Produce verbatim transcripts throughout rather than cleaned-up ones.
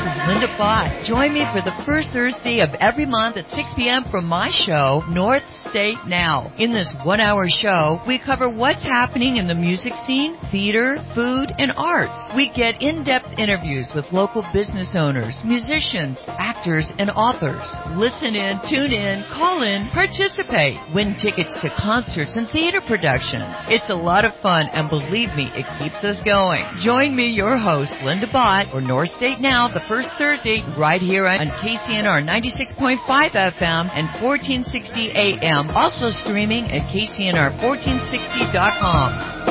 is Linda Bott. Join me for the first Thursday of every month at six p.m. from my show, North State Now. In this one-hour show, we cover what's happening in the music scene, theater, food, and arts. We get in-depth interviews with local business owners, musicians, actors, and authors. Listen in, tune in, call in, participate. Win tickets to concerts and theater productions. It's a lot of fun, and believe me, it keeps us going. Join me, your host, Linda Bott, or North State Now, the first Thursday, right here on K C N R ninety-six point five F M and fourteen sixty A M. Also streaming at K C N R fourteen sixty dot com.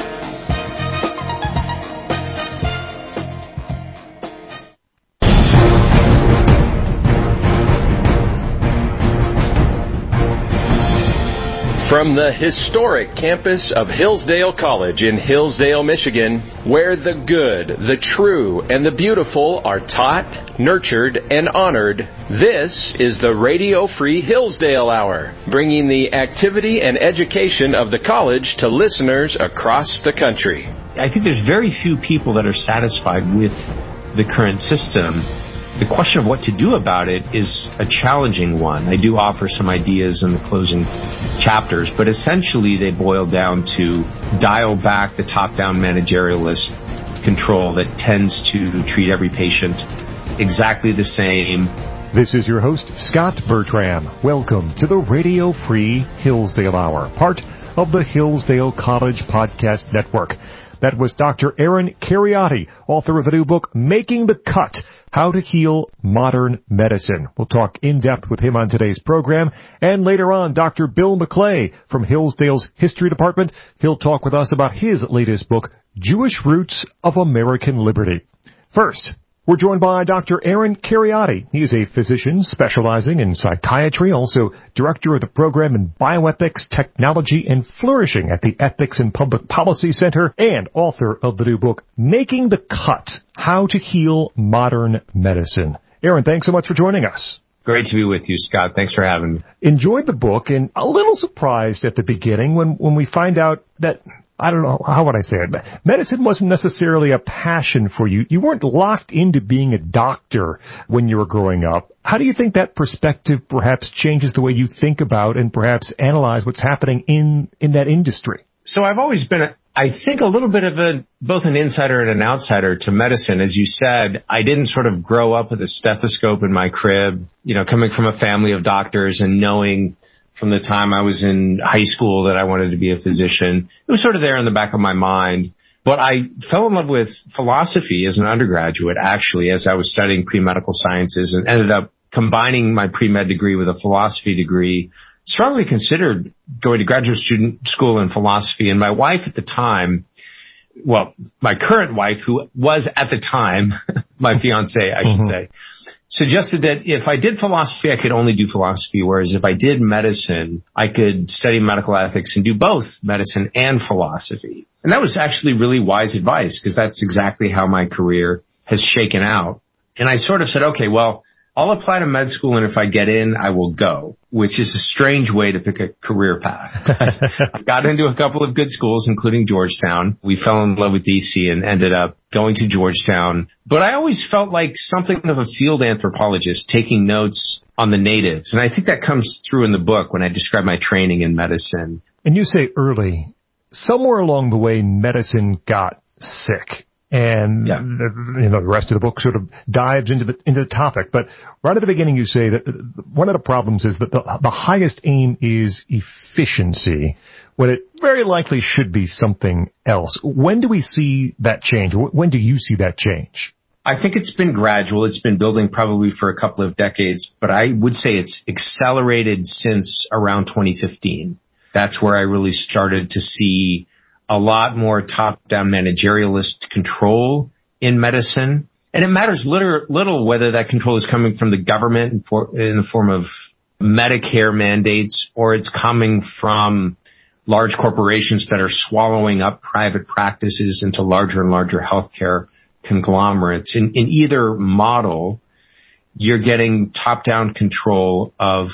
From the historic campus of Hillsdale College in Hillsdale, Michigan, where the good, the true, and the beautiful are taught, nurtured, and honored, this is the Radio Free Hillsdale Hour, bringing the activity and education of the college to listeners across the country. I think there's very few people that are satisfied with the current system. The question of what to do about it is a challenging one. I do offer some ideas in the closing chapters, but essentially they boil down to dial back the top-down managerialist control that tends to treat every patient exactly the same. This is your host, Scott Bertram. Welcome to the Radio Free Hillsdale Hour, part of the Hillsdale College Podcast Network. That was Doctor Aaron Kheriaty, author of the new book, Making the Cut, How to Heal Modern Medicine. We'll talk in depth with him on today's program. And later on, Doctor Bill McClay from Hillsdale's History Department. He'll talk with us about his latest book, Jewish Roots of American Liberty. First, we're joined by Doctor Aaron Kheriaty. He is a physician specializing in psychiatry, also director of the program in bioethics, technology, and flourishing at the Ethics and Public Policy Center, and author of the new book, Making the Cut, How to Heal Modern Medicine. Aaron, thanks so much for joining us. Great to be with you, Scott. Thanks for having me. Enjoyed the book, and a little surprised at the beginning when, when we find out that, I don't know, how would I say it? Medicine wasn't necessarily a passion for you. You weren't locked into being a doctor when you were growing up. How do you think that perspective perhaps changes the way you think about and perhaps analyze what's happening in, in that industry? So I've always been, a, I think, a little bit of a, both an insider and an outsider to medicine. As you said, I didn't sort of grow up with a stethoscope in my crib, you know, coming from a family of doctors and knowing from the time I was in high school that I wanted to be a physician. It was sort of there in the back of my mind. But I fell in love with philosophy as an undergraduate, actually, as I was studying pre-medical sciences, and ended up combining my pre-med degree with a philosophy degree. Strongly considered going to graduate student school in philosophy. And my wife at the time, well, my current wife, who was at the time, my fiance, I should mm-hmm. say, suggested that if I did philosophy, I could only do philosophy, whereas if I did medicine, I could study medical ethics and do both medicine and philosophy. And that was actually really wise advice, because that's exactly how my career has shaken out. And I sort of said, okay, well, I'll apply to med school, and if I get in, I will go, which is a strange way to pick a career path. I got into a couple of good schools, including Georgetown. We fell in love with D C and ended up going to Georgetown. But I always felt like something of a field anthropologist, taking notes on the natives. And I think that comes through in the book when I describe my training in medicine. And you say early, somewhere along the way, medicine got sick. And, yeah. the, you know, the rest of the book sort of dives into the, into the topic. But right at the beginning, you say that one of the problems is that the, the highest aim is efficiency, when it very likely should be something else. When do we see that change? When do you see that change? I think it's been gradual. It's been building probably for a couple of decades, but I would say it's accelerated since around twenty fifteen. That's where I really started to see a lot more top-down managerialist control in medicine. And it matters little, little whether that control is coming from the government in, for, in the form of Medicare mandates, or it's coming from large corporations that are swallowing up private practices into larger and larger healthcare conglomerates. In, in either model, you're getting top-down control of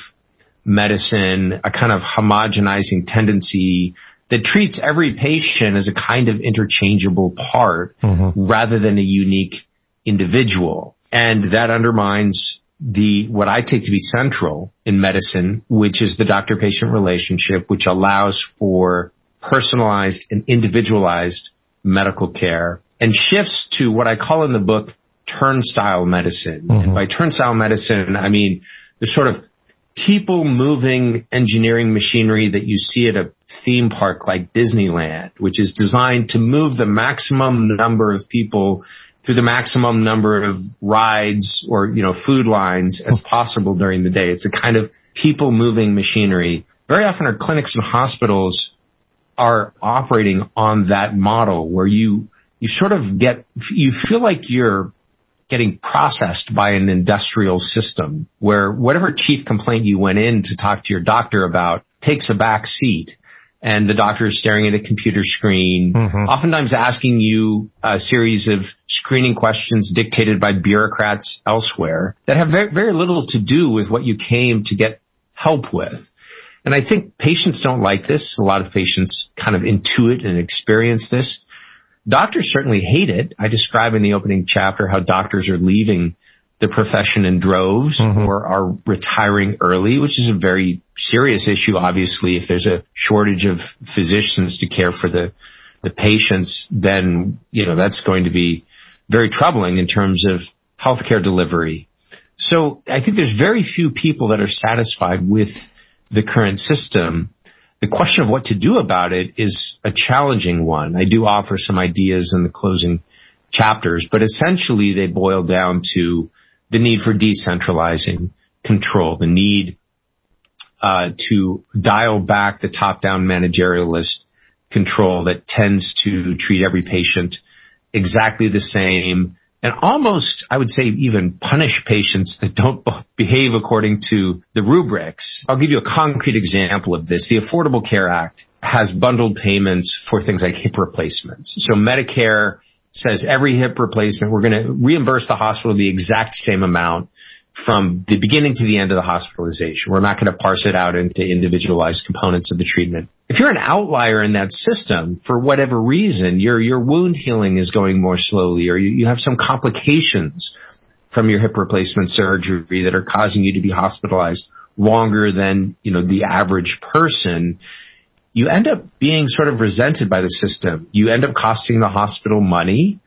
medicine, a kind of homogenizing tendency that treats every patient as a kind of interchangeable part mm-hmm. rather than a unique individual. And that undermines the what I take to be central in medicine, which is the doctor-patient relationship, which allows for personalized and individualized medical care, and shifts to what I call in the book turnstile medicine. Mm-hmm. And by turnstile medicine, I mean the sort of people-moving engineering machinery that you see at a theme park like Disneyland, which is designed to move the maximum number of people through the maximum number of rides or, you know, food lines as possible during the day. It's a kind of people-moving machinery. Very often our clinics and hospitals are operating on that model where you, you sort of get, you feel like you're getting processed by an industrial system where whatever chief complaint you went in to talk to your doctor about takes a back seat. And the doctor is staring at a computer screen, mm-hmm. oftentimes asking you a series of screening questions dictated by bureaucrats elsewhere that have very, very little to do with what you came to get help with. And I think patients don't like this. A lot of patients kind of intuit and experience this. Doctors certainly hate it. I describe in the opening chapter how doctors are leaving the profession in droves mm-hmm. or are retiring early, which is a very serious issue. Obviously, if there's a shortage of physicians to care for the, the patients, then, you know, that's going to be very troubling in terms of healthcare delivery. So I think there's very few people that are satisfied with the current system. The question of what to do about it is a challenging one. I do offer some ideas in the closing chapters, but essentially they boil down to the need for decentralizing control, the need uh, to dial back the top-down managerialist control that tends to treat every patient exactly the same and almost, I would say, even punish patients that don't behave according to the rubrics. I'll give you a concrete example of this. The Affordable Care Act has bundled payments for things like hip replacements. So Medicare says every hip replacement, we're going to reimburse the hospital the exact same amount from the beginning to the end of the hospitalization. We're not going to parse it out into individualized components of the treatment. If you're an outlier in that system, for whatever reason, your your wound healing is going more slowly, or you, you have some complications from your hip replacement surgery that are causing you to be hospitalized longer than, you know, the average person, you end up being sort of resented by the system. You end up costing the hospital money,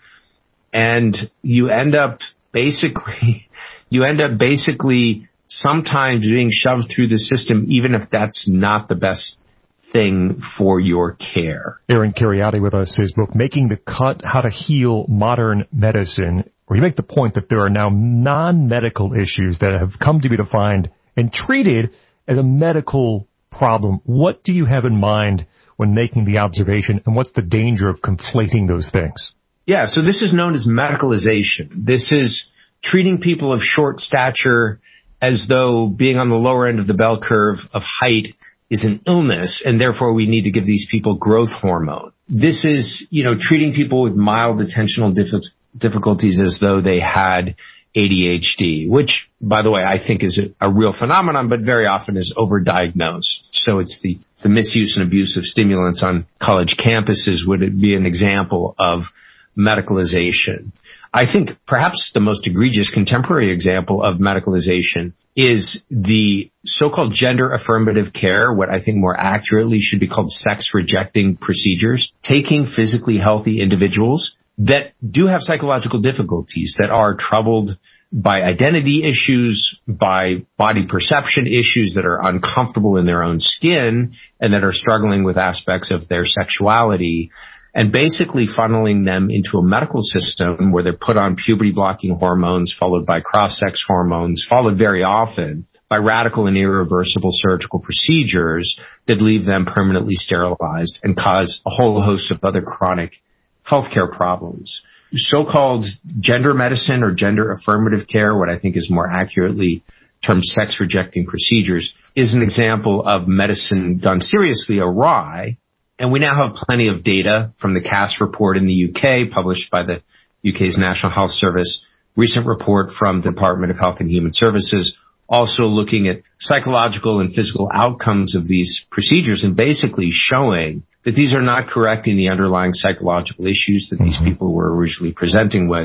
and you end up basically, you end up basically sometimes being shoved through the system, even if that's not the best thing for your care. Aaron Kheriaty with us, his book, Making the Cut, How to Heal Modern Medicine, where you make the point that there are now non-medical issues that have come to be defined and treated as a medical problem. What do you have in mind when making the observation, and what's the danger of conflating those things? Yeah, so this is known as medicalization. This is treating people of short stature as though being on the lower end of the bell curve of height is an illness, and therefore we need to give these people growth hormone. This is, you know, treating people with mild attentional diff- difficulties as though they had A D H D, which, by the way, I think is a, a real phenomenon, but very often is overdiagnosed. So it's the, the misuse and abuse of stimulants on college campuses would be an example of medicalization. I think perhaps the most egregious contemporary example of medicalization is the so-called gender affirmative care, what I think more accurately should be called sex-rejecting procedures, taking physically healthy individuals that do have psychological difficulties, that are troubled by identity issues, by body perception issues, that are uncomfortable in their own skin, and that are struggling with aspects of their sexuality, and basically funneling them into a medical system where they're put on puberty-blocking hormones, followed by cross-sex hormones, followed very often by radical and irreversible surgical procedures that leave them permanently sterilized and cause a whole host of other chronic healthcare problems. So-called gender medicine or gender affirmative care, what I think is more accurately termed sex-rejecting procedures, is an example of medicine done seriously awry. And we now have plenty of data from the Cass report in the U K, published by the U K's National Health Service, recent report from the Department of Health and Human Services, also looking at psychological and physical outcomes of these procedures and basically showing that these are not correcting the underlying psychological issues that these people were originally presenting with.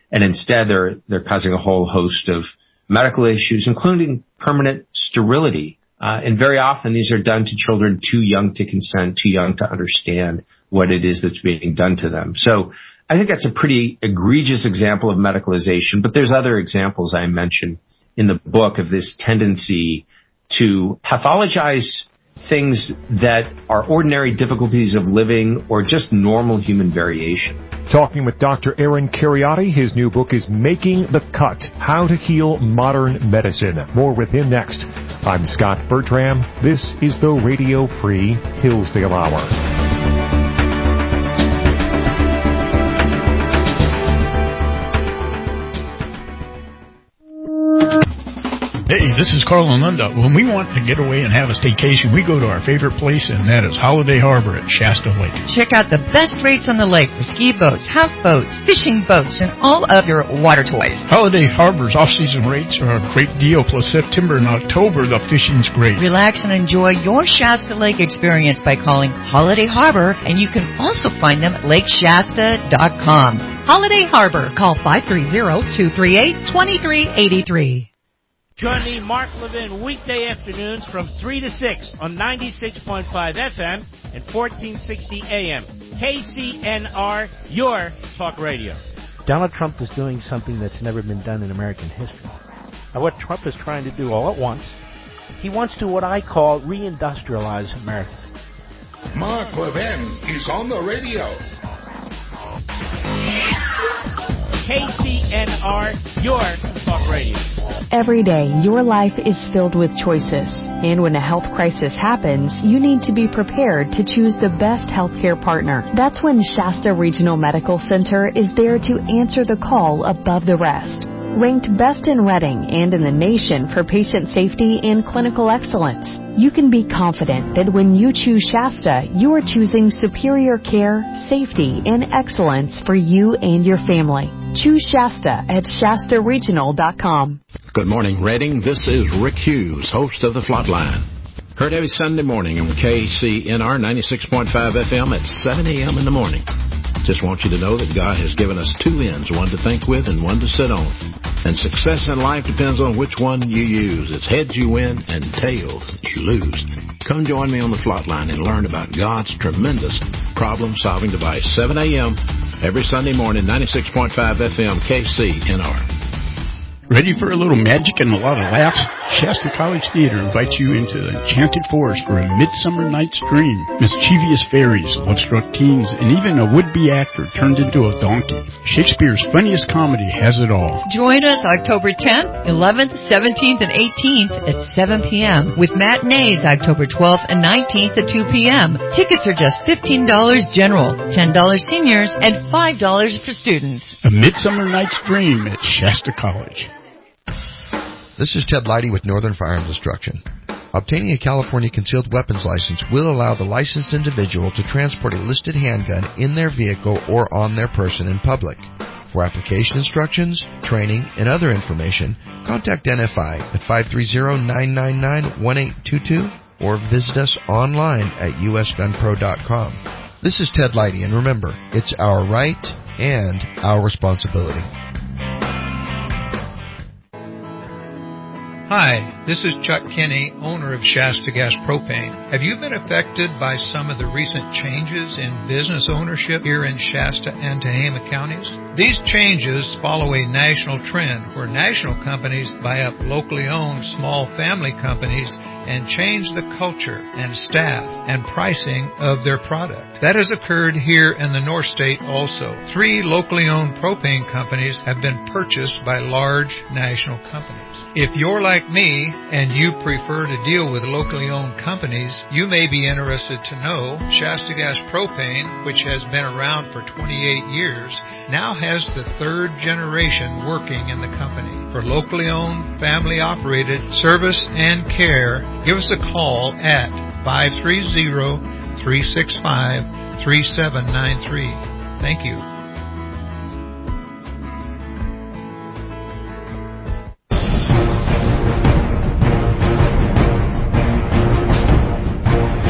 And instead, they're, they're causing a whole host of medical issues, including permanent sterility. Uh, and very often these are done to children too young to consent, too young to understand what it is that's being done to them. So I think that's a pretty egregious example of medicalization, but there's other examples I mentioned in the book of this tendency to pathologize things that are ordinary difficulties of living or just normal human variation. Talking with Doctor Aaron Kheriaty. His new book is Making the Cut, How to Heal Modern Medicine. More with him next. I'm Scott Bertram. This is the Radio Free Hillsdale Hour. Hey, this is Carl Anunda. When we want to get away and have a staycation, we go to our favorite place, and that is Holiday Harbor at Shasta Lake. Check out the best rates on the lake for ski boats, houseboats, fishing boats, and all of your water toys. Holiday Harbor's off-season rates are a great deal, plus September and October, the fishing's great. Relax and enjoy your Shasta Lake experience by calling Holiday Harbor, and you can also find them at lake shasta dot com. Holiday Harbor. Call five three zero, two three eight, two three eight three. Join me, Mark Levin, weekday afternoons from three to six on ninety-six point five F M and fourteen sixty A M. K C N R, your talk radio. Donald Trump is doing something that's never been done in American history. Now, what Trump is trying to do all at once, he wants to what I call reindustrialize America. Mark Levin is on the radio. K C N R, your talk radio. Every day, your life is filled with choices. And when a health crisis happens, you need to be prepared to choose the best healthcare partner. That's when Shasta Regional Medical Center is there to answer the call above the rest. Ranked best in Reading and in the nation for patient safety and clinical excellence, you can be confident that when you choose Shasta, you are choosing superior care, safety, and excellence for you and your family. Choose Shasta at shasta regional dot com. Good morning, Reading. This is Rick Hughes, host of The Flatline. Heard every Sunday morning on K C N R ninety-six point five F M at seven A M in the morning. Just want you to know that God has given us two ends, one to think with and one to sit on. And success in life depends on which one you use. It's heads you win and tails you lose. Come join me on The Flatline and learn about God's tremendous problem-solving device. seven A M every Sunday morning, ninety-six point five F M, K C N R. Ready for a little magic and a lot of laughs? Shasta College Theater invites you into the Enchanted Forest for a Midsummer Night's Dream. Mischievous fairies, love-struck teens, and even a would-be actor turned into a donkey. Shakespeare's funniest comedy has it all. Join us October tenth, eleventh, seventeenth, and eighteenth at seven p.m. with matinees October twelfth and nineteenth at two p.m. Tickets are just fifteen dollars general, ten dollars seniors, and five dollars for students. A Midsummer Night's Dream at Shasta College. This is Ted Leidy with Northern Firearms Instruction. Obtaining a California concealed weapons license will allow the licensed individual to transport a listed handgun in their vehicle or on their person in public. For application instructions, training, and other information, contact N F I at five three zero, nine nine nine, one eight two two or visit us online at u s gun pro dot com. This is Ted Leidy, and remember, it's our right and our responsibility. Hi, this is Chuck Kinney, owner of Shasta Gas Propane. Have you been affected by some of the recent changes in business ownership here in Shasta and Tehama counties? These changes follow a national trend where national companies buy up locally owned small family companies and change the culture and staff and pricing of their product. That has occurred here in the North State also. Three locally owned propane companies have been purchased by large national companies. If you're like me and you prefer to deal with locally owned companies, you may be interested to know Shasta Gas Propane, which has been around for twenty-eight years, now has the third generation working in the company. For locally owned, family operated service and care, give us a call at five three zero, three six five, three seven nine three. Thank you.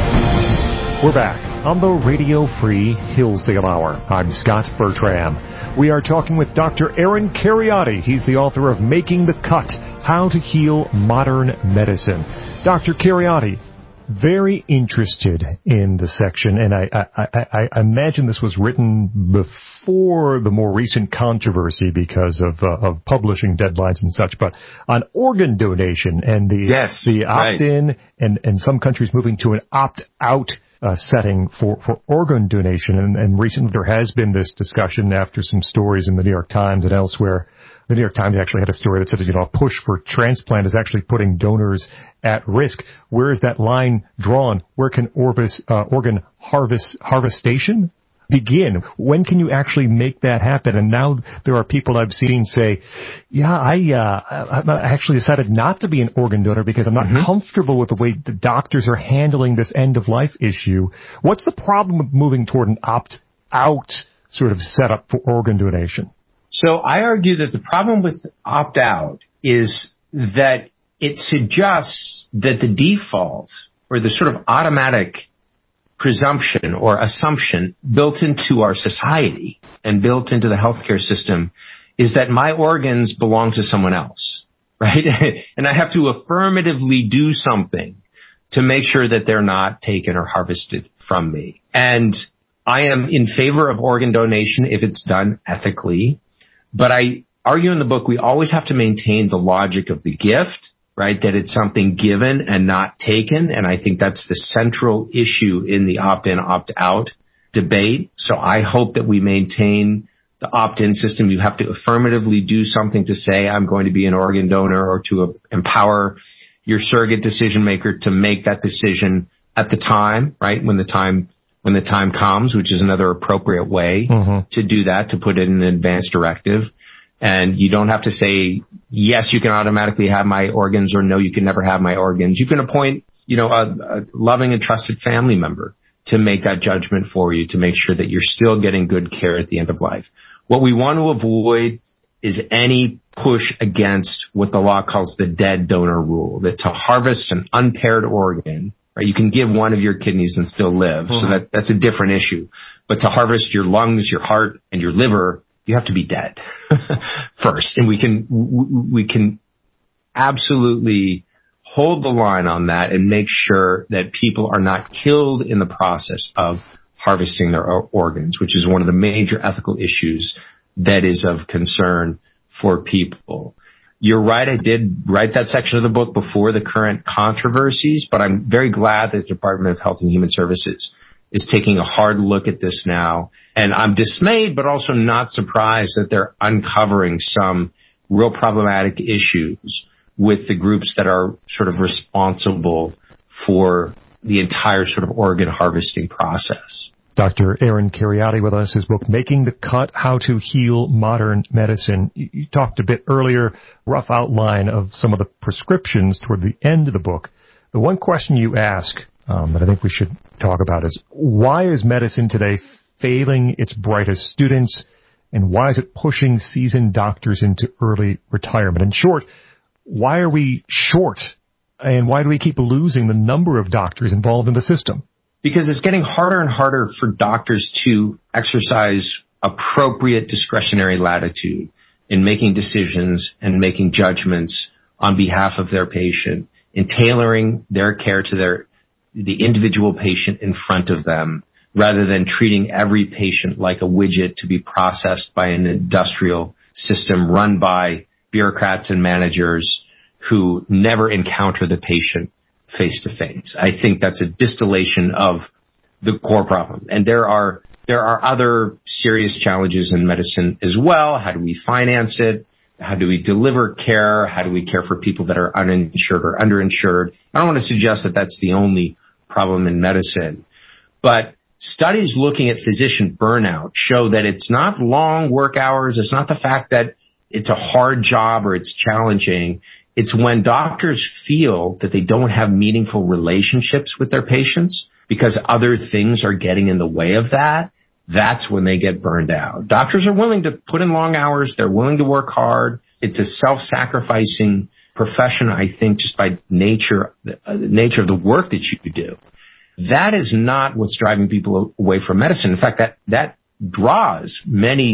We're back on the Radio Free Hillsdale Hour. I'm Scott Bertram. We are talking with Doctor Aaron Kheriaty. He's the author of Making the Cut, How to Heal Modern Medicine. Doctor Kheriaty, very interested in the section, and I, I, I, I imagine this was written before the more recent controversy because of, uh, of publishing deadlines and such, but on organ donation and the, yes, the opt-in right. and, and some countries moving to an opt-out uh, setting for, for organ donation. And, and recently there has been this discussion after some stories in the New York Times and elsewhere. The New York Times actually had a story that said that, you know, a push for transplant is actually putting donors at risk. Where is that line drawn? Where can Orbis, uh, organ harvest, harvestation begin? When can you actually make that happen? And now there are people I've seen say, yeah, I, uh, I actually decided not to be an organ donor because I'm not mm-hmm. comfortable with the way the doctors are handling this end of life issue. What's the problem with moving toward an opt-out sort of setup for organ donation? So I argue that the problem with opt-out is that it suggests that the default or the sort of automatic presumption or assumption built into our society and built into the healthcare system is that my organs belong to someone else, right? And I have to affirmatively do something to make sure that they're not taken or harvested from me. And I am in favor of organ donation if it's done ethically. But I argue in the book, we always have to maintain the logic of the gift, right? That it's something given and not taken. And I think that's the central issue in the opt-in, opt-out debate. So I hope that we maintain the opt-in system. You have to affirmatively do something to say, I'm going to be an organ donor, or to empower your surrogate decision maker to make that decision at the time, right? When the time when the time comes, which is another appropriate way mm-hmm. to do that, to put it in an advance directive. And you don't have to say, yes, you can automatically have my organs, or no, you can never have my organs. You can appoint, you know, a, a loving and trusted family member to make that judgment for you, to make sure that you're still getting good care at the end of life. What we want to avoid is any push against what the law calls the dead donor rule, that to harvest an unpaired organ, right, you can give one of your kidneys and still live. Mm-hmm. So that, that's a different issue. But to harvest your lungs, your heart, and your liver, you have to be dead first. And we can, we can absolutely hold the line on that and make sure that people are not killed in the process of harvesting their organs, which is one of the major ethical issues that is of concern for people. You're right, I did write that section of the book before the current controversies, but I'm very glad that the Department of Health and Human Services is taking a hard look at this now. And I'm dismayed, but also not surprised that they're uncovering some real problematic issues with the groups that are sort of responsible for the entire sort of organ harvesting process. Doctor Aaron Kheriaty with us, his book, Making the Cut, How to Heal Modern Medicine. You talked a bit earlier, rough outline of some of the prescriptions toward the end of the book. The one question you ask um, that I think we should talk about is, why is medicine today failing its brightest students, and why is it pushing seasoned doctors into early retirement? In short, why are we short, and why do we keep losing the number of doctors involved in the system? Because it's getting harder and harder for doctors to exercise appropriate discretionary latitude in making decisions and making judgments on behalf of their patient, in tailoring their care to their the individual patient in front of them, rather than treating every patient like a widget to be processed by an industrial system run by bureaucrats and managers who never encounter the patient face to face. I think that's a distillation of the core problem. And there are there are other serious challenges in medicine as well. How do we finance it? How do we deliver care? How do we care for people that are uninsured or underinsured? I don't want to suggest that that's the only problem in medicine. But studies looking at physician burnout show that it's not long work hours. It's not the fact that it's a hard job or it's challenging. It's when doctors feel that they don't have meaningful relationships with their patients because other things are getting in the way of that. That's when they get burned out. Doctors are willing to put in long hours. They're willing to work hard. It's a self-sacrificing profession, I think, just by nature, the nature of the work that you do. That is not what's driving people away from medicine. In fact, that, that draws many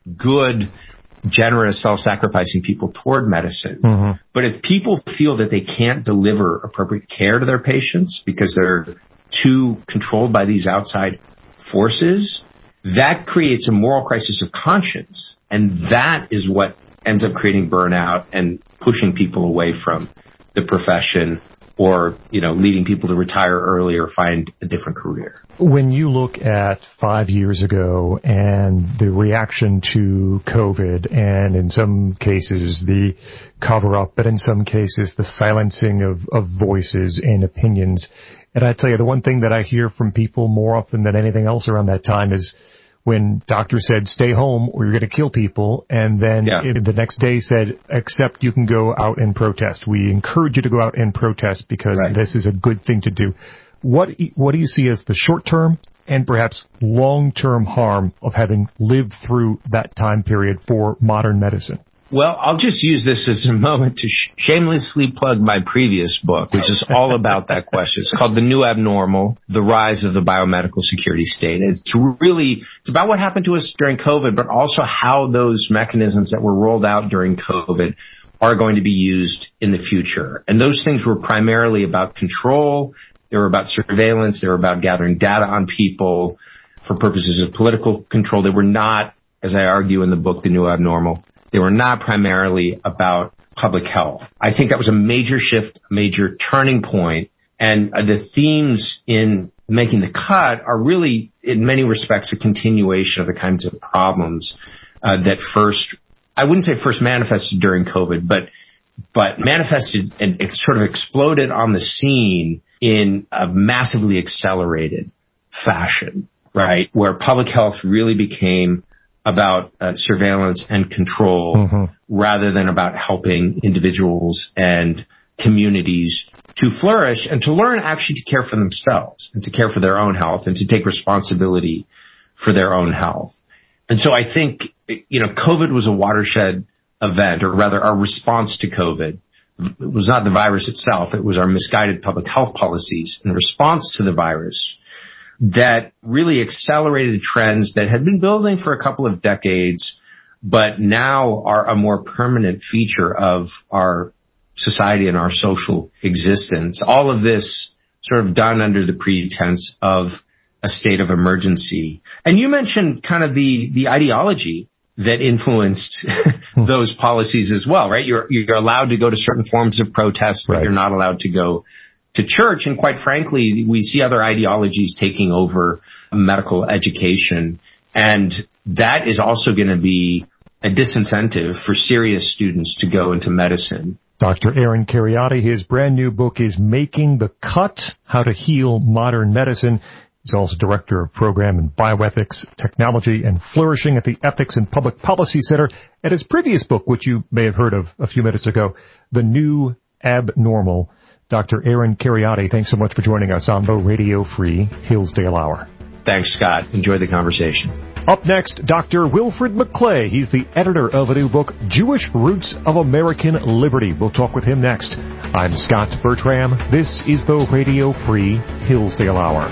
good, generous, self-sacrificing people toward medicine. Mm-hmm. But if people feel that they can't deliver appropriate care to their patients because they're too controlled by these outside forces, that creates a moral crisis of conscience. And that is what ends up creating burnout and pushing people away from the profession, or, you know, leading people to retire early or find a different career. When you look at five years ago and the reaction to COVID, and in some cases the cover-up, but in some cases the silencing of, of voices and opinions, and I tell you, the one thing that I hear from people more often than anything else around that time is when doctors said, stay home or you're going to kill people, and then yeah. it, the next day said, except you can go out and protest. We encourage you to go out and protest because right. this is a good thing to do. What what do you see as the short-term and perhaps long-term harm of having lived through that time period for modern medicine? Well, I'll just use this as a moment to sh- shamelessly plug my previous book, which is all about that question. It's called The New Abnormal, The Rise of the Biomedical Security State. It's really, it's about what happened to us during COVID, but also how those mechanisms that were rolled out during COVID are going to be used in the future. And those things were primarily about control. They were about surveillance. They were about gathering data on people for purposes of political control. They were not, as I argue in the book, The New Abnormal, they were not primarily about public health. I think that was a major shift, a major turning point, and uh, the themes in making the cut are really, in many respects, a continuation of the kinds of problems uh, that first, I wouldn't say first manifested during COVID, but but manifested and it sort of exploded on the scene in a massively accelerated fashion, right, where public health really became about uh, surveillance and control mm-hmm. rather than about helping individuals and communities to flourish and to learn actually to care for themselves and to care for their own health and to take responsibility for their own health. And so I think, you know, COVID was a watershed event, or rather our response to COVID. It was not the virus itself. It was our misguided public health policies in response to the virus that really accelerated trends that had been building for a couple of decades, but now are a more permanent feature of our society and our social existence. All of this sort of done under the pretense of a state of emergency. And you mentioned kind of the, the ideology that influenced those policies as well, right? You're, you're allowed to go to certain forms of protest, but right. you're not allowed to go to church. And quite frankly, we see other ideologies taking over medical education. And that is also going to be a disincentive for serious students to go into medicine. Doctor Aaron Kheriaty, his brand new book is Making the Cut, How to Heal Modern Medicine. He's also Director of Program in Bioethics, Technology, and Flourishing at the Ethics and Public Policy Center. At his previous book, which you may have heard of a few minutes ago, The New Abnormal. Doctor Aaron Kheriaty, thanks so much for joining us on the Radio Free Hillsdale Hour. Thanks, Scott. Enjoy the conversation. Up next, Doctor Wilfred McClay. He's the editor of a new book, Jewish Roots of American Liberty. We'll talk with him next. I'm Scott Bertram. This is the Radio Free Hillsdale Hour.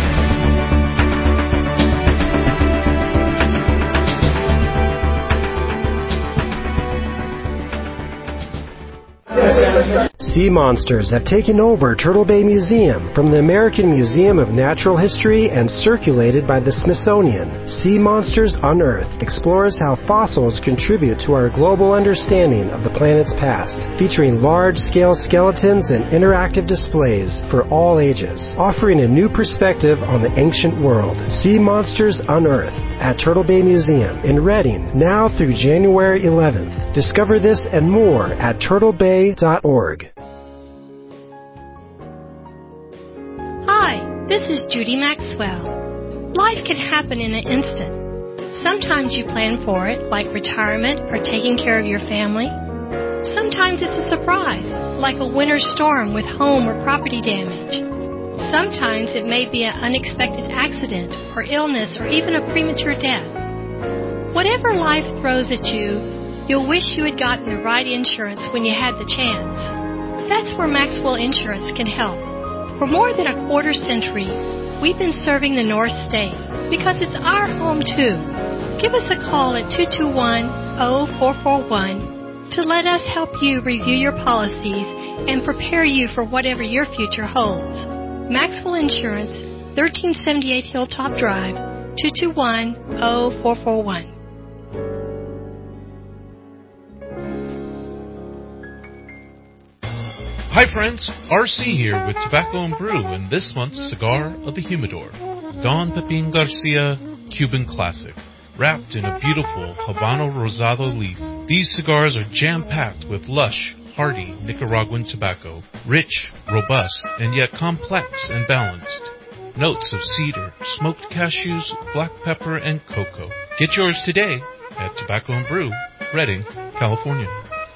Sea monsters have taken over Turtle Bay Museum from the American Museum of Natural History and circulated by the Smithsonian. Sea Monsters Unearthed explores how fossils contribute to our global understanding of the planet's past, featuring large-scale skeletons and interactive displays for all ages, offering a new perspective on the ancient world. Sea Monsters Unearthed at Turtle Bay Museum in Redding, now through January eleventh. Discover this and more at turtle bay dot org. Hi, this is Judy Maxwell. Life can happen in an instant. Sometimes you plan for it, like retirement or taking care of your family. Sometimes it's a surprise, like a winter storm with home or property damage. Sometimes it may be an unexpected accident or illness or even a premature death. Whatever life throws at you, you'll wish you had gotten the right insurance when you had the chance. That's where Maxwell Insurance can help. For more than a quarter century, we've been serving the North State because it's our home too. Give us a call at two two one, zero four four one to let us help you review your policies and prepare you for whatever your future holds. Maxwell Insurance, thirteen seventy-eight Hilltop Drive, two two one, zero four four one. Hi friends, R C here with Tobacco and Brew and this month's Cigar of the Humidor, Don Pepin Garcia Cuban Classic, wrapped in a beautiful Habano Rosado leaf. These cigars are jam-packed with lush, hearty Nicaraguan tobacco, rich, robust, and yet complex and balanced. Notes of cedar, smoked cashews, black pepper, and cocoa. Get yours today at Tobacco and Brew, Redding, California.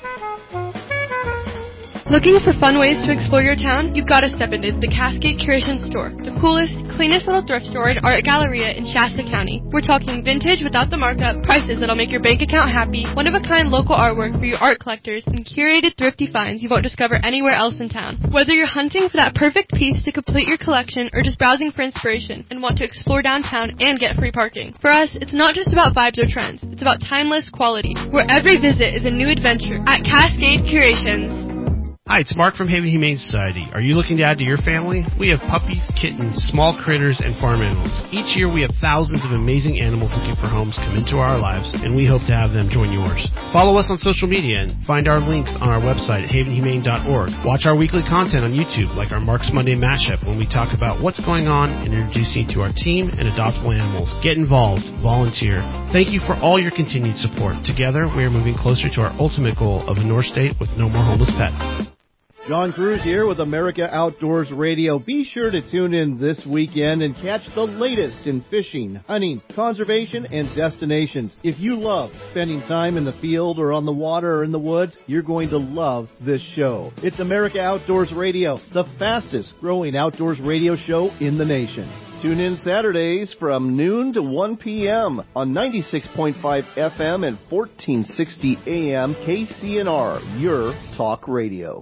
Looking for fun ways to explore your town? You've got to step into the Cascade Curation Store, the coolest, cleanest little thrift store and art galleria in Shasta County. We're talking vintage without the markup, prices that'll make your bank account happy, one-of-a-kind local artwork for your art collectors, and curated thrifty finds you won't discover anywhere else in town. Whether you're hunting for that perfect piece to complete your collection or just browsing for inspiration and want to explore downtown and get free parking. For us, it's not just about vibes or trends. It's about timeless quality, where every visit is a new adventure at Cascade Curations. Hi, it's Mark from Haven Humane Society. Are you looking to add to your family? We have puppies, kittens, small critters, and farm animals. Each year we have thousands of amazing animals looking for homes come into our lives, and we hope to have them join yours. Follow us on social media and find our links on our website at haven humane dot org. Watch our weekly content on YouTube, like our Mark's Monday Mashup, when we talk about what's going on and introduce you to our team and adoptable animals. Get involved. Volunteer. Thank you for all your continued support. Together, we are moving closer to our ultimate goal of a North State with no more homeless pets. John Cruz here with America Outdoors Radio. Be sure to tune in this weekend and catch the latest in fishing, hunting, conservation, and destinations. If you love spending time in the field or on the water or in the woods, you're going to love this show. It's America Outdoors Radio, the fastest growing outdoors radio show in the nation. Tune in Saturdays from noon to one p.m. on ninety-six point five F M and fourteen sixty A M K C N R, your talk radio.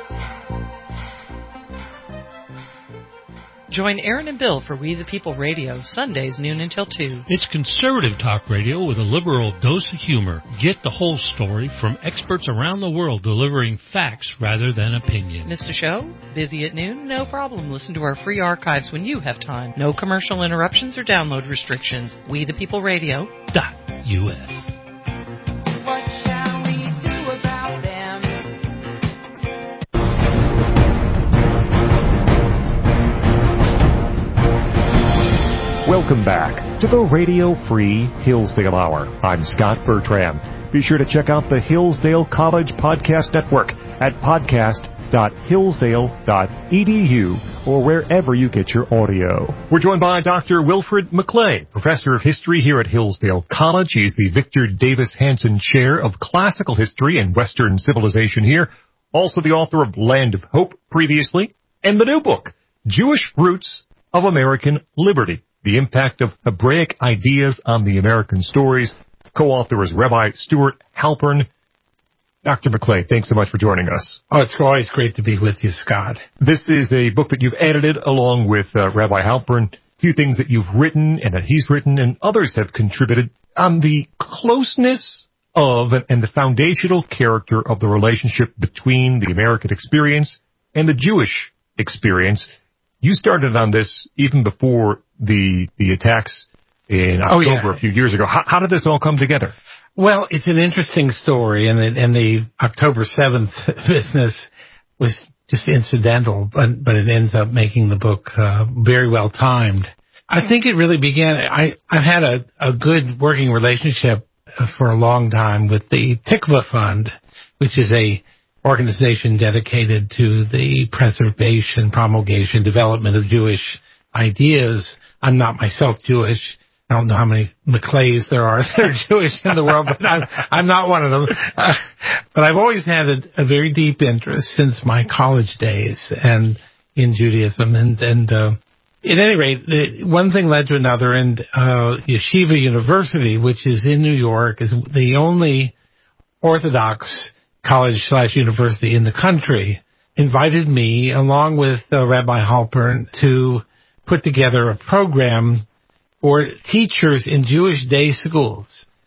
Join Aaron and Bill for We the People Radio, Sundays noon until two. It's conservative talk radio with a liberal dose of humor. Get the whole story from experts around the world delivering facts rather than opinion. Missed a show? Busy at noon? No problem. Listen to our free archives when you have time. No commercial interruptions or download restrictions. We the People Radio dot U S. Welcome back to the Radio Free Hillsdale Hour. I'm Scott Bertram. Be sure to check out the Hillsdale College Podcast Network at podcast dot hillsdale dot e d u or wherever you get your audio. We're joined by Doctor Wilfred McClay, Professor of History here at Hillsdale College. He's the Victor Davis Hanson Chair of Classical History and Western Civilization here. Also the author of Land of Hope previously, and the new book, Jewish Roots of American Liberty. The Impact of Hebraic Ideas on the American Stories. Co-author is Rabbi Stuart Halpern. Doctor McClay, thanks so much for joining us. Oh, it's always great to be with you, Scott. This is a book that you've edited along with uh, Rabbi Halpern. A few things that you've written and that he's written and others have contributed on the closeness of and the foundational character of the relationship between the American experience and the Jewish experience. You started on this even before the the attacks in October oh, yeah. a few years ago. How, how did this all come together? Well, it's an interesting story, and the, and the October seventh business was just incidental, but, but it ends up making the book uh, very well timed. I think it really began, I, I've had a, a good working relationship for a long time with the Tikva Fund, which is a organization dedicated to the preservation, promulgation, development of Jewish ideas. I'm not myself Jewish. I don't know how many McClays there are that are Jewish in the world, but I'm, I'm not one of them. Uh, but I've always had a, a very deep interest since my college days and in Judaism. And, and uh, at any rate, the, one thing led to another, and uh, Yeshiva University, which is in New York, is the only Orthodox college slash university in the country, invited me, along with uh, Rabbi Halpern, to put together a program for teachers in Jewish day schools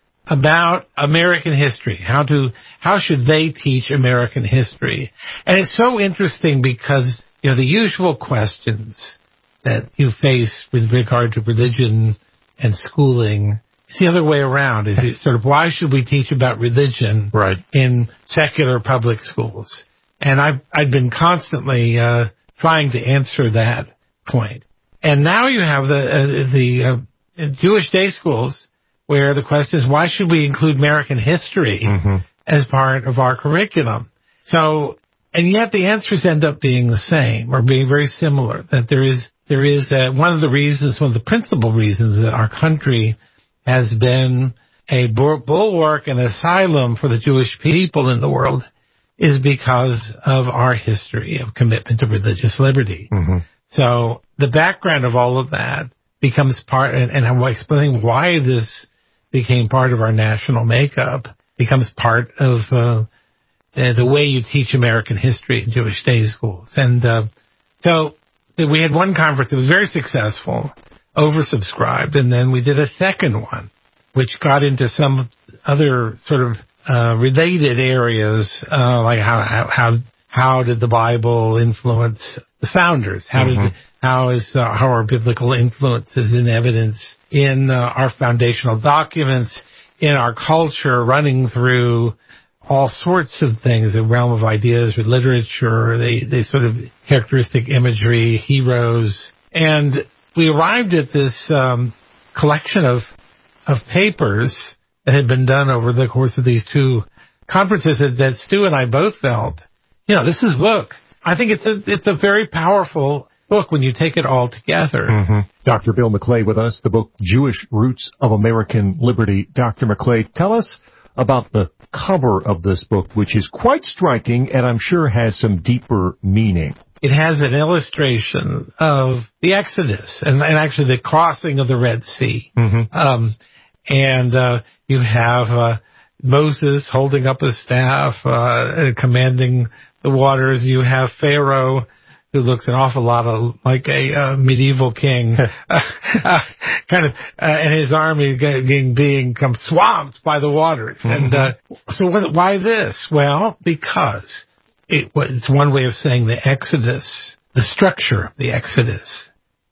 about American history. How to, how should they teach American history? And it's so interesting because, you know, the usual questions that you face with regard to religion and schooling, it's the other way around. Is it sort of, why should we teach about religion right. in secular public schools? And I've, I've been constantly uh, trying to answer that point. And now you have the uh, the uh, Jewish day schools where the question is, why should we include American history mm-hmm. as part of our curriculum? So, and yet the answers end up being the same or being very similar, that there is there is uh, one of the reasons, one of the principal reasons that our country has been a bulwark and asylum for the Jewish people in the world is because of our history of commitment to religious liberty. Mm-hmm. So the background of all of that becomes part, and, and I'm explaining why this became part of our national makeup, becomes part of uh, the way you teach American history in Jewish day schools. And uh, so we had one conference that was very successful, oversubscribed, and then we did a second one, which got into some other sort of uh, related areas, uh, like how, how how how did the Bible influence the founders? How mm-hmm. did how is uh, how are biblical influences in evidence in uh, our foundational documents, in our culture, running through all sorts of things, the realm of ideas, with literature, the the sort of characteristic imagery, heroes, and we arrived at this um, collection of of papers that had been done over the course of these two conferences that, that Stu and I both felt, you know, this is a book. I think it's a it's a very powerful book when you take it all together. Mm-hmm. Doctor Bill McClay with us, the book Jewish Roots of American Liberty. Doctor McClay, tell us about the cover of this book, which is quite striking and I'm sure has some deeper meaning. It has an illustration of the Exodus and, and actually the crossing of the Red Sea. Mm-hmm. Um, and uh, you have uh, Moses holding up his staff, uh, commanding the waters. You have Pharaoh, who looks an awful lot of, like a uh, medieval king, uh, uh, kind of, uh, and his army being being come swamped by the waters. Mm-hmm. And uh, so, what, why this? Well, because it was it's one way of saying the Exodus, the structure of the Exodus,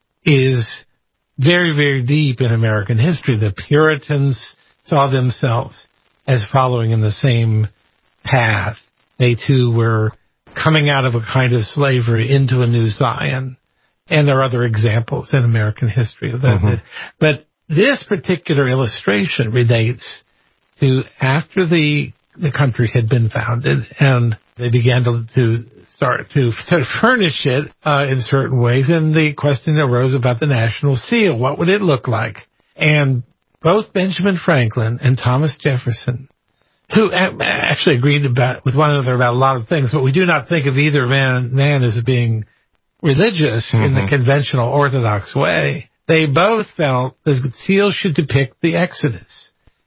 is very, very deep in American history. The Puritans saw themselves as following in the same path. They too were coming out of a kind of slavery into a new Zion. And there are other examples in American history of that. Mm-hmm. But this particular illustration relates to after the the country had been founded and they began to, to start to, to furnish it uh, in certain ways. And the question arose about the national seal. What would it look like? And both Benjamin Franklin and Thomas Jefferson, who actually agreed about with one another about a lot of things, but we do not think of either man, man as being religious mm-hmm. in the conventional Orthodox way. They both felt the seal should depict the Exodus.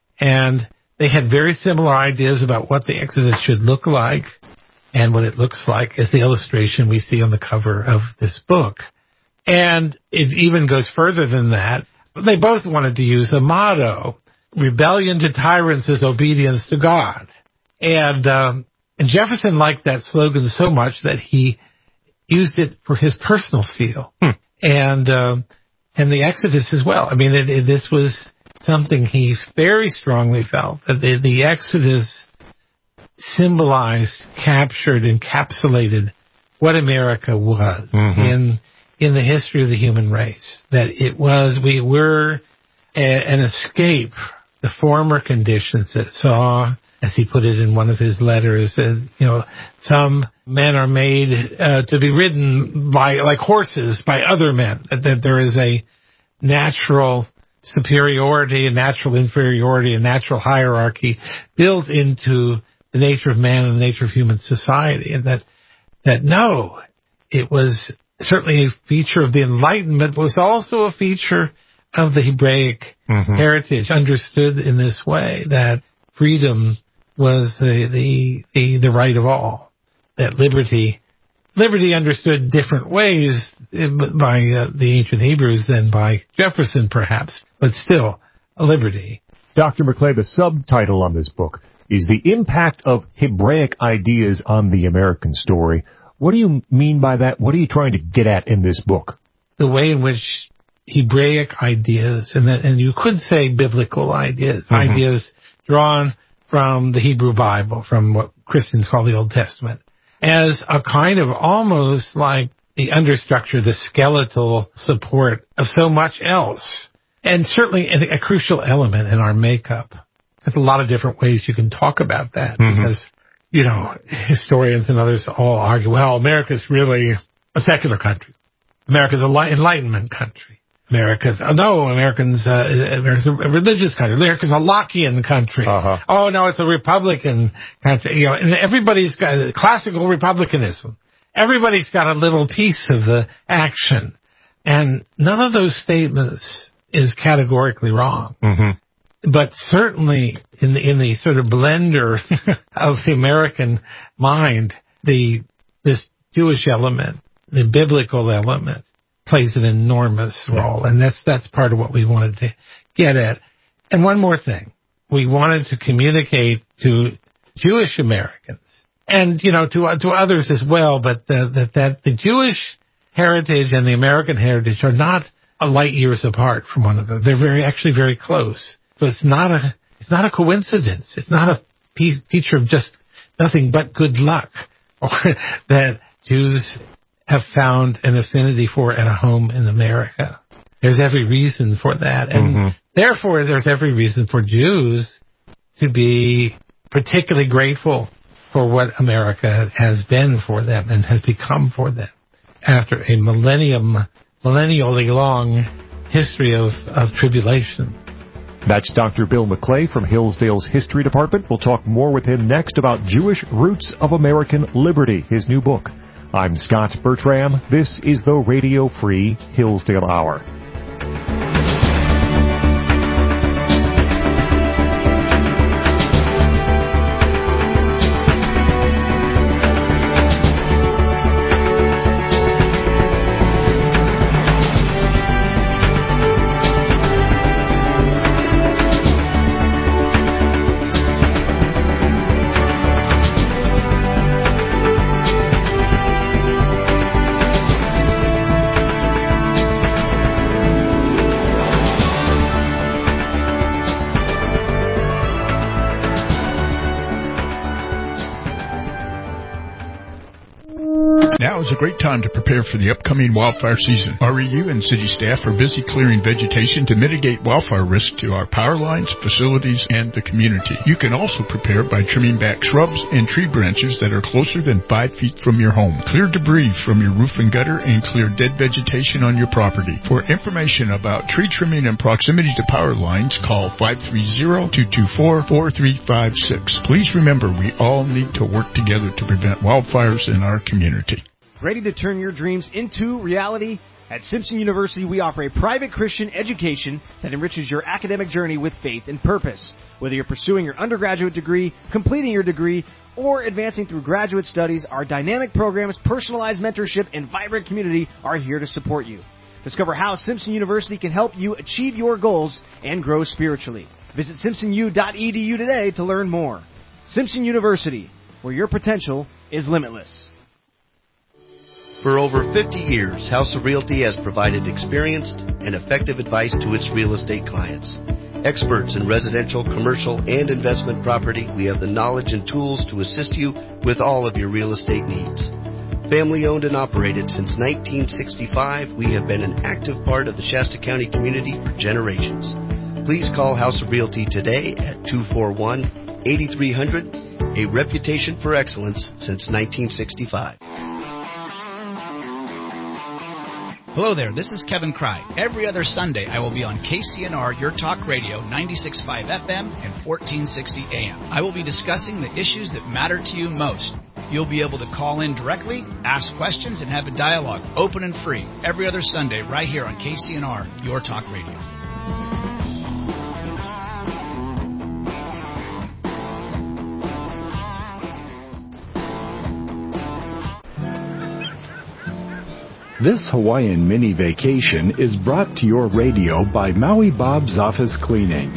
And they had very similar ideas about what the Exodus should look like. And what it looks like is the illustration we see on the cover of this book. And it even goes further than that. They both wanted to use a motto: rebellion to tyrants is obedience to God. And, um, and Jefferson liked that slogan so much that he used it for his personal seal. Hmm. And, um, and the Exodus as well. I mean, it, it, this was something he very strongly felt, that the, the Exodus symbolized, captured, encapsulated what America was mm-hmm. in in the history of the human race. That it was, we were a, an escape, the former conditions that saw, as he put it in one of his letters, that, you know, some men are made uh, to be ridden by, like horses, by other men. That, that there is a natural superiority, a natural inferiority, a natural hierarchy built into the nature of man and the nature of human society. And that, that no, it was certainly a feature of the Enlightenment, but was also a feature of the Hebraic mm-hmm. heritage, understood in this way, that freedom was the, the, the, the right of all, that liberty, liberty understood different ways by uh, the ancient Hebrews than by Jefferson, perhaps, but still a liberty. Doctor Maclay, the subtitle on this book is The Impact of Hebraic Ideas on the American Story. What do you mean by that? What are you trying to get at in this book? The way in which Hebraic ideas, and, that, and you could say biblical ideas, mm-hmm. ideas drawn from the Hebrew Bible, from what Christians call the Old Testament, as a kind of almost like the understructure, the skeletal support of so much else, and certainly a, a crucial element in our makeup. There's a lot of different ways you can talk about that, mm-hmm. because, you know, historians and others all argue, well, America's really a secular country. America's an Enlightenment country. America's, oh, no, Americans, uh, America's a religious country. America's a Lockean country. Uh-huh. Oh, no, it's a Republican country. You know, and everybody's got classical republicanism. Everybody's got a little piece of the action. And none of those statements is categorically wrong. Mm-hmm. But certainly in the, in the sort of blender of the American mind, the, this Jewish element, the biblical element, plays an enormous role, and that's that's part of what we wanted to get at. And one more thing, we wanted to communicate to Jewish Americans, and you know to to others as well, but the, that that the Jewish heritage and the American heritage are not a light years apart from one another. They're very actually very close. So it's not a it's not a coincidence. It's not a piece, feature of just nothing but good luck, or that Jews have found an affinity for at a home in America. There's every reason for that. And mm-hmm. therefore, there's every reason for Jews to be particularly grateful for what America has been for them and has become for them after a millennium, millennially long history of, of tribulation. That's Doctor Bill Maclay from Hillsdale's History Department. We'll talk more with him next about Jewish Roots of American Liberty, his new book. I'm Scott Bertram. This is the Radio Free Hillsdale Hour. Now is a great time to prepare for the upcoming wildfire season. R E U and city staff are busy clearing vegetation to mitigate wildfire risk to our power lines, facilities, and the community. You can also prepare by trimming back shrubs and tree branches that are closer than five feet from your home. Clear debris from your roof and gutter and clear dead vegetation on your property. For information about tree trimming and proximity to power lines, call five three zero, two two four, four three five six. Please remember, we all need to work together to prevent wildfires in our community. Ready to turn your dreams into reality? At Simpson University, we offer a private Christian education that enriches your academic journey with faith and purpose. Whether you're pursuing your undergraduate degree, completing your degree, or advancing through graduate studies, our dynamic programs, personalized mentorship, and vibrant community are here to support you. Discover how Simpson University can help you achieve your goals and grow spiritually. Visit simpson u dot e d u today to learn more. Simpson University, where your potential is limitless. For over fifty years, House of Realty has provided experienced and effective advice to its real estate clients. Experts in residential, commercial, and investment property, we have the knowledge and tools to assist you with all of your real estate needs. Family owned and operated since nineteen sixty-five, we have been an active part of the Shasta County community for generations. Please call House of Realty today at two four one, eight three zero zero, a reputation for excellence since nineteen sixty-five. Hello there, this is Kevin Cry. Every other Sunday, I will be on K C N R, Your Talk Radio, ninety-six point five F M and fourteen sixty A M. I will be discussing the issues that matter to you most. You'll be able to call in directly, ask questions, and have a dialogue, open and free, every other Sunday right here on K C N R, Your Talk Radio. This Hawaiian mini vacation is brought to your radio by Maui Bob's Office Cleaning.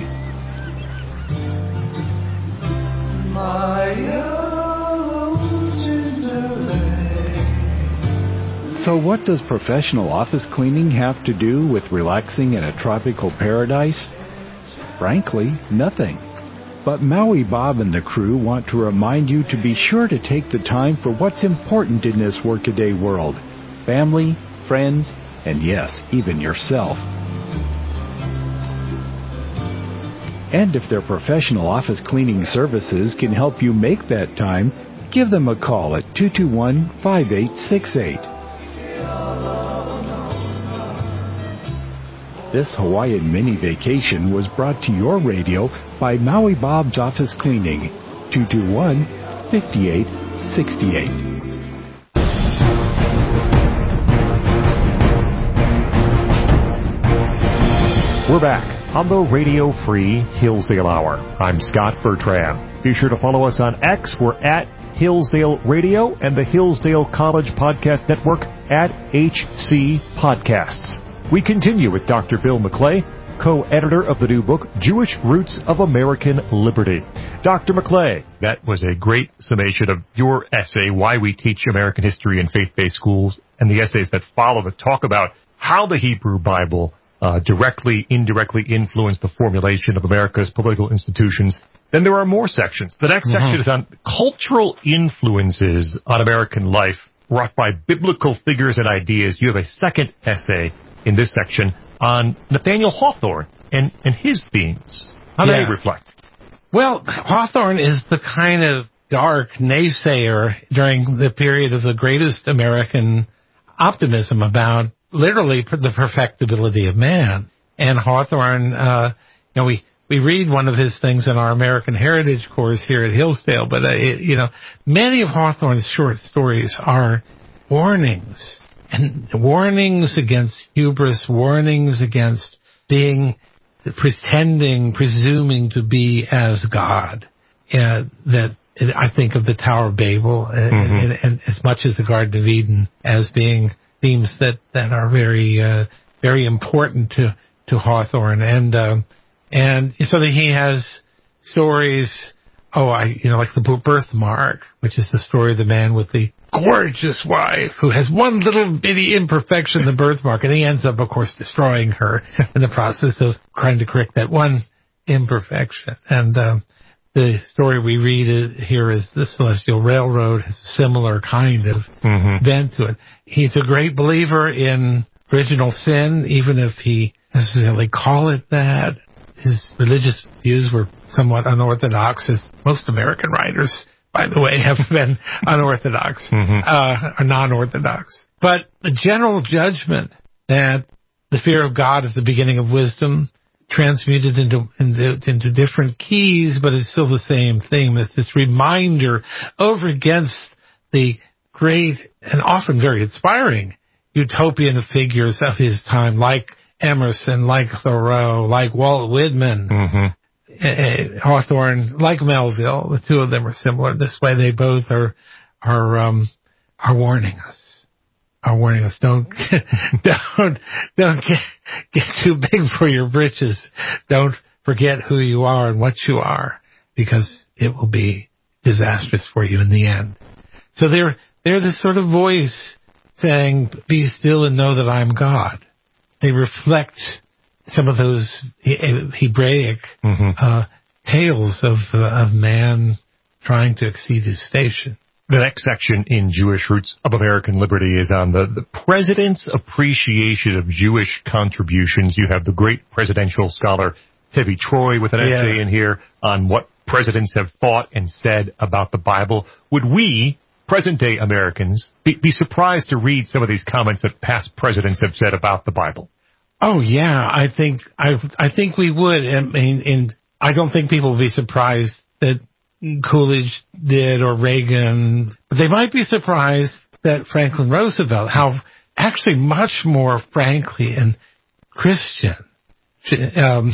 So what does professional office cleaning have to do with relaxing in a tropical paradise? Frankly, nothing. But Maui Bob and the crew want to remind you to be sure to take the time for what's important in this workaday world. Family, friends, and yes, even yourself. And if their professional office cleaning services can help you make that time, give them a call at two two one, five eight six eight. This Hawaiian mini vacation was brought to your radio by Maui Bob's Office Cleaning, two two one, five eight six eight. We're back on the Radio Free Hillsdale Hour. I'm Scott Bertram. Be sure to follow us on X. We're at Hillsdale Radio and the Hillsdale College Podcast Network at H C Podcasts. We continue with Doctor Bill McClay, co-editor of the new book, Jewish Roots of American Liberty. Doctor McClay, that was a great summation of your essay, Why We Teach American History in Faith-Based Schools, and the essays that follow that talk about how the Hebrew Bible uh, directly, indirectly influenced the formulation of America's political institutions. Then there are more sections. The next mm-hmm. section is on cultural influences on American life wrought by biblical figures and ideas. You have a second essay in this section on Nathaniel Hawthorne and, and his themes. How do yeah. they reflect? Well, Hawthorne is the kind of dark naysayer during the period of the greatest American optimism about literally the perfectibility of man. And Hawthorne, uh, you know, we, we read one of his things in our American Heritage course here at Hillsdale, but, uh, it, you know, many of Hawthorne's short stories are warnings. And warnings against hubris, warnings against being, pretending, presuming to be as God. Uh, that I think of the Tower of Babel, mm-hmm. and, and as much as the Garden of Eden, as being themes that, that are very, uh, very important to, to Hawthorne. And, uh, and so that he has stories, oh, I, you know, like the Birthmark, which is the story of the man with the gorgeous wife who has one little bitty imperfection, the birthmark, and he ends up, of course, destroying her in the process of trying to correct that one imperfection. And um, the story we read here is the Celestial Railroad has a similar kind of mm-hmm. bent to it. He's a great believer in original sin, even if he doesn't necessarily call it that. His religious views were somewhat unorthodox, as most American writers, by the way, have been unorthodox, mm-hmm. uh, or non-orthodox. But the general judgment that the fear of God is the beginning of wisdom, transmuted into, into, into different keys, but it's still the same thing. It's this reminder over against the great and often very inspiring utopian figures of his time, like Emerson, like Thoreau, like Walt Whitman, mm-hmm. uh, Hawthorne, like Melville. The two of them are similar this way. They both are are um, are warning us, are warning us. Don't don't don't get get too big for your britches. Don't forget who you are and what you are, because it will be disastrous for you in the end. So they're they're this sort of voice saying, "Be still and know that I'm God." They reflect some of those Hebraic mm-hmm. uh, tales of uh, of man trying to exceed his station. The next section in Jewish Roots of American Liberty is on the, the President's Appreciation of Jewish Contributions. You have the great presidential scholar Tevi Troy with an yeah. essay in here on what presidents have thought and said about the Bible. Would we, present-day Americans, be, be surprised to read some of these comments that past presidents have said about the Bible? Oh yeah, I think I I think we would. I mean, and I don't think people would be surprised that Coolidge did or Reagan. But they might be surprised that Franklin Roosevelt, how actually much more frankly and Christian, um,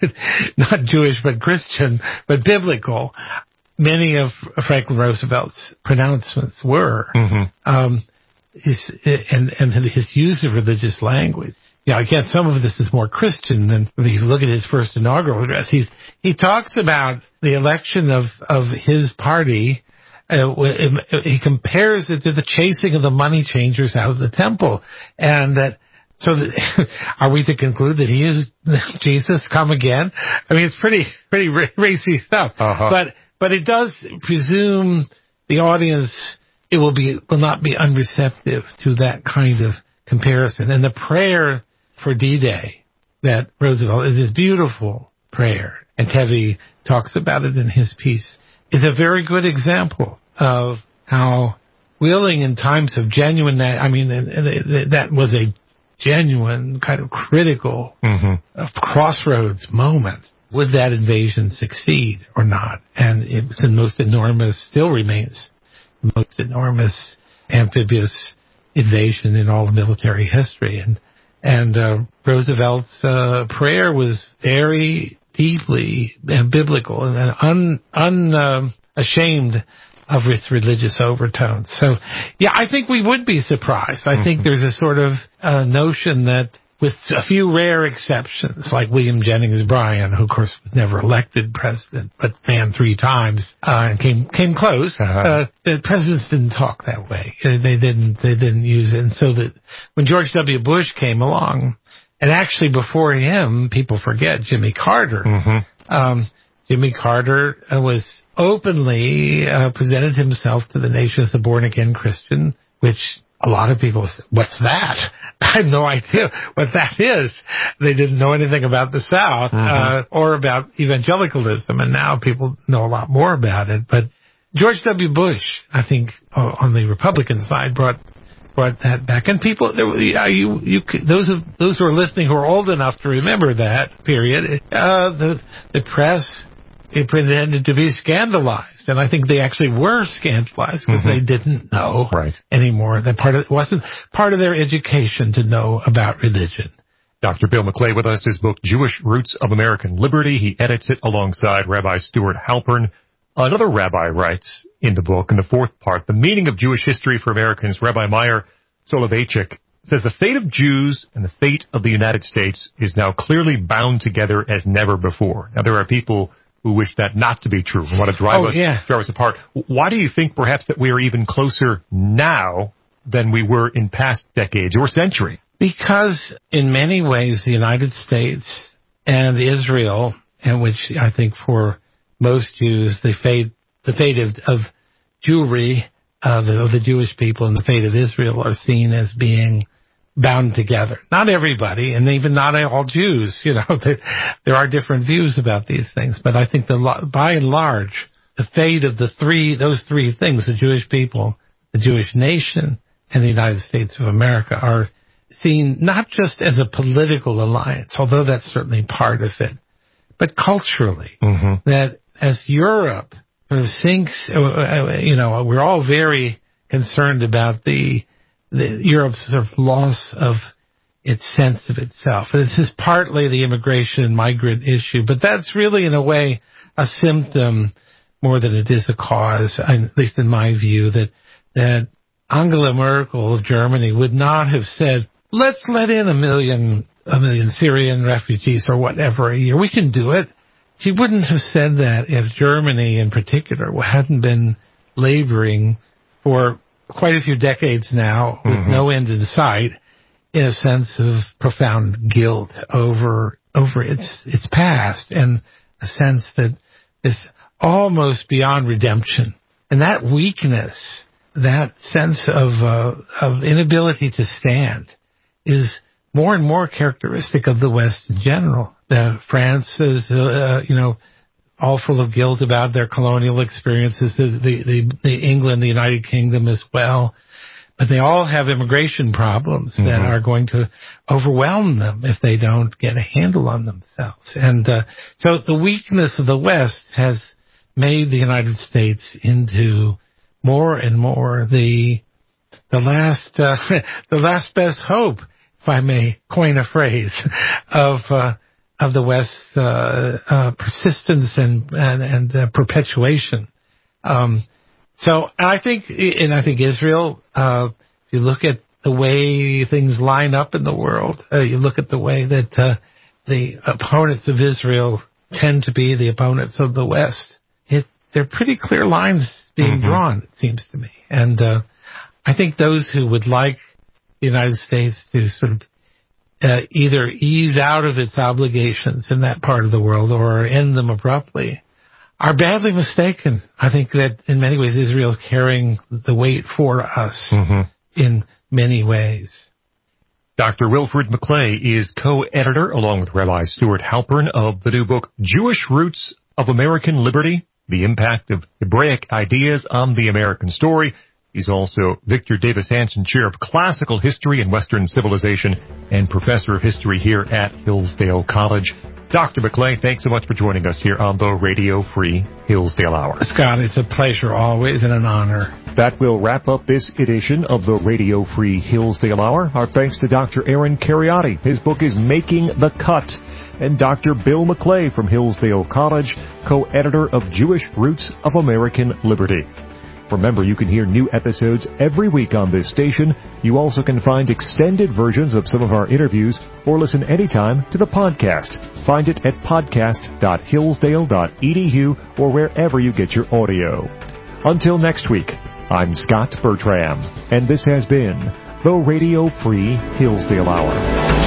not Jewish but Christian, but biblical, many of Franklin Roosevelt's pronouncements were. Mm-hmm. Um, his and and his use of religious language. Yeah, again, some of this is more Christian than if you look at his first inaugural address. He's, he talks about the election of, of his party. Uh, he compares it to the chasing of the money changers out of the temple. And that, so that, are we to conclude that he is Jesus come again? I mean, it's pretty, pretty racy stuff. Uh-huh. But, but it does presume the audience, it will be, will not be unreceptive to that kind of comparison. And the prayer for D-Day that Roosevelt is his beautiful prayer, and Tevi talks about it in his piece, is a very good example of how willing in times of genuine, I mean, that was a genuine kind of critical mm-hmm. crossroads moment. Would that invasion succeed or not? And it was the most enormous, still remains the most enormous amphibious invasion in all of military history. And And uh, Roosevelt's uh, prayer was very deeply and biblical and un, un uh, ashamed of its religious overtones. So, yeah, I think we would be surprised. I mm-hmm. think there's a sort of uh, notion that, with a few rare exceptions, like William Jennings Bryan, who of course was never elected president, but ran three times uh, and came came close. Uh-huh. Uh, the presidents didn't talk that way. They didn't they didn't use it. And so that when George W. Bush came along, and actually before him, people forget Jimmy Carter. Mm-hmm. Um, Jimmy Carter uh, was openly uh, presented himself to the nation as a born again Christian, which a lot of people say, what's that? I have no idea what that is. They didn't know anything about the South, mm-hmm. uh, or about evangelicalism, and now people know a lot more about it. But George W. Bush, I think, uh, on the Republican side, brought brought that back. And people, there, uh, you, you, those of, those who are listening who are old enough to remember that period, uh, the the press, it pretended to be scandalized. And I think they actually were scandalized because mm-hmm. they didn't know right. anymore. That part of it wasn't part of their education to know about religion. Doctor Bill McClay with us, his book, Jewish Roots of American Liberty. He edits it alongside Rabbi Stuart Halpern. Another rabbi writes in the book, in the fourth part, The Meaning of Jewish History for Americans. Rabbi Meyer Soloveichik says the fate of Jews and the fate of the United States is now clearly bound together as never before. Now, there are people who wish that not to be true and want to drive, oh, us, yeah. drive us apart. Why do you think perhaps that we are even closer now than we were in past decades or century? Because in many ways the United States and Israel, and which I think for most Jews, the fate, the fate of, of Jewry, uh, the, of the Jewish people and the fate of Israel are seen as being bound together. Not everybody, and even not all Jews, you know, there, there are different views about these things, but I think the, by and large, the fate of the three, those three things, the Jewish people, the Jewish nation, and the United States of America are seen not just as a political alliance, although that's certainly part of it, but culturally, mm-hmm. that as Europe sort of sinks, you know, we're all very concerned about the The, Europe's sort of loss of its sense of itself. And this is partly the immigration and migrant issue, but that's really, in a way, a symptom more than it is a cause, at least in my view, that that Angela Merkel of Germany would not have said, let's let in a million, a million Syrian refugees or whatever a year. We can do it. She wouldn't have said that if Germany in particular hadn't been laboring for quite a few decades now, with mm-hmm. no end in sight, in a sense of profound guilt over over its its past, and a sense that is almost beyond redemption. And that weakness, that sense of uh, of inability to stand, is more and more characteristic of the West in general. Uh, France is, uh, you know, all full of guilt about their colonial experiences, the, the, the England, the United Kingdom as well. But they all have immigration problems mm-hmm. that are going to overwhelm them if they don't get a handle on themselves. And uh, so the weakness of the West has made the United States into more and more the the last uh, the last best hope, if I may coin a phrase, of uh, of the West's uh, uh, persistence and and, and uh, perpetuation. Um, so I think, and I think Israel uh, If you look at the way things line up in the world, uh, you look at the way that uh, the opponents of Israel tend to be the opponents of the West. It, they're pretty clear lines being mm-hmm. drawn, it seems to me. And uh, I think those who would like the United States to sort of uh, either ease out of its obligations in that part of the world or end them abruptly are badly mistaken. I think that in many ways Israel is carrying the weight for us mm-hmm. in many ways. Doctor Wilfred McClay is co-editor, along with Rabbi Stuart Halpern, of the new book, Jewish Roots of American Liberty, The Impact of Hebraic Ideas on the American Story. He's also Victor Davis Hanson Chair of Classical History and Western Civilization and Professor of History here at Hillsdale College. Doctor McClay, thanks so much for joining us here on the Radio Free Hillsdale Hour. Scott, it's a pleasure always and an honor. That will wrap up this edition of the Radio Free Hillsdale Hour. Our thanks to Doctor Aaron Cariotti. His book is Making the Cut. And Doctor Bill McClay from Hillsdale College, co-editor of Jewish Roots of American Liberty. Remember, you can hear new episodes every week on this station. You also can find extended versions of some of our interviews or listen anytime to the podcast. Find it at podcast dot hillsdale dot e d u or wherever you get your audio. Until next week, I'm Scott Bertram, and this has been the Radio Free Hillsdale Hour.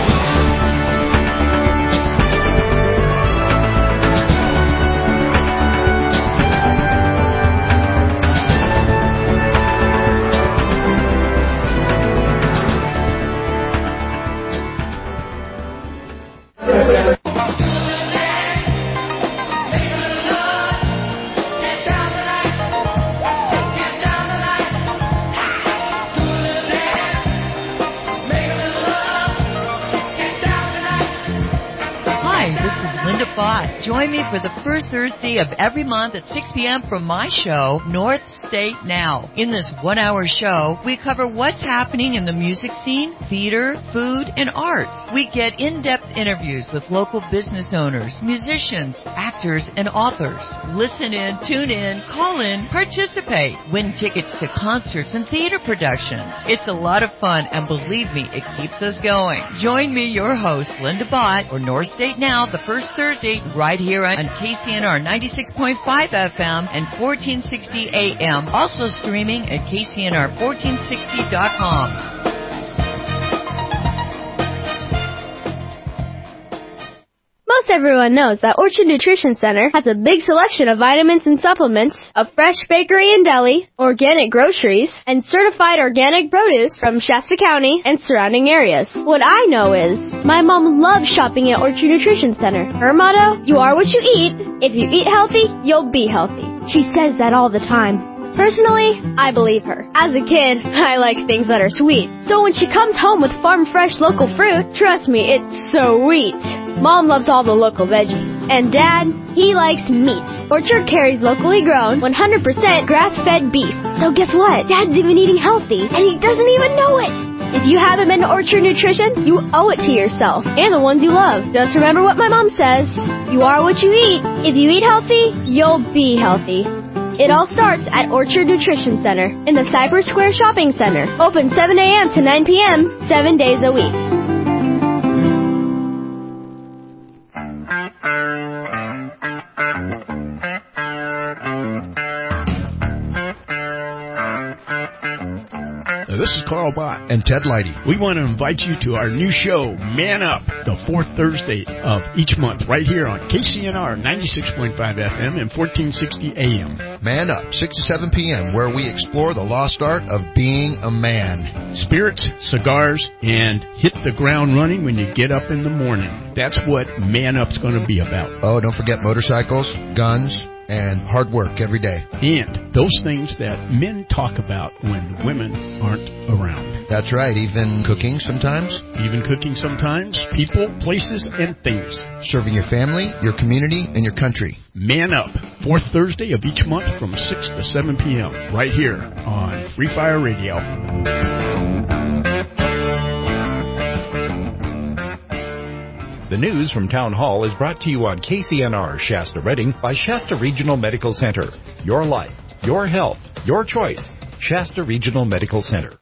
Join me for the first Thursday of every month at six p.m. for my show, North State Now. In this one-hour show, we cover what's happening in the music scene, theater, food, and arts. We get in-depth interviews with local business owners, musicians, actors, and authors. Listen in, tune in, call in, participate, win tickets to concerts and theater productions. It's a lot of fun, and believe me, it keeps us going. Join me, your host, Linda Bott, or North State Now, the first Thursday, right here on K C N R ninety-six point five F M and fourteen sixty A M. Also streaming at K C N R fourteen sixty dot com. Most everyone knows that Orchard Nutrition Center has a big selection of vitamins and supplements, a fresh bakery and deli, organic groceries, and certified organic produce from Shasta County and surrounding areas. What I know is, my mom loves shopping at Orchard Nutrition Center. Her motto, you are what you eat. If you eat healthy, you'll be healthy. She says that all the time. Personally, I believe her. As a kid, I like things that are sweet. So when she comes home with farm-fresh local fruit, trust me, it's sweet. Mom loves all the local veggies. And Dad, he likes meat. Orchard carries locally grown, one hundred percent grass-fed beef. So guess what? Dad's even eating healthy, and he doesn't even know it. If you haven't been to Orchard Nutrition, you owe it to yourself and the ones you love. Just remember what my mom says. You are what you eat. If you eat healthy, you'll be healthy. It all starts at Orchard Nutrition Center in the Cypress Square Shopping Center. Open seven a.m. to nine p.m., seven days a week. This is Carl Bott and Ted Leidy. We want to invite you to our new show, Man Up, the fourth Thursday of each month, right here on K C N R ninety-six point five F M and fourteen sixty A M. Man Up, six to seven p.m., where we explore the lost art of being a man. Spirits, cigars, and hit the ground running when you get up in the morning. That's what Man Up's going to be about. Oh, don't forget motorcycles, guns, and hard work every day. And those things that men talk about when women aren't around. That's right, even cooking sometimes. Even cooking sometimes. People, places, and things. Serving your family, your community, and your country. Man Up, fourth Thursday of each month from six to seven p.m. right here on Free Fire Radio. The news from Town Hall is brought to you on K C N R Shasta Redding by Shasta Regional Medical Center. Your life, your health, your choice. Shasta Regional Medical Center.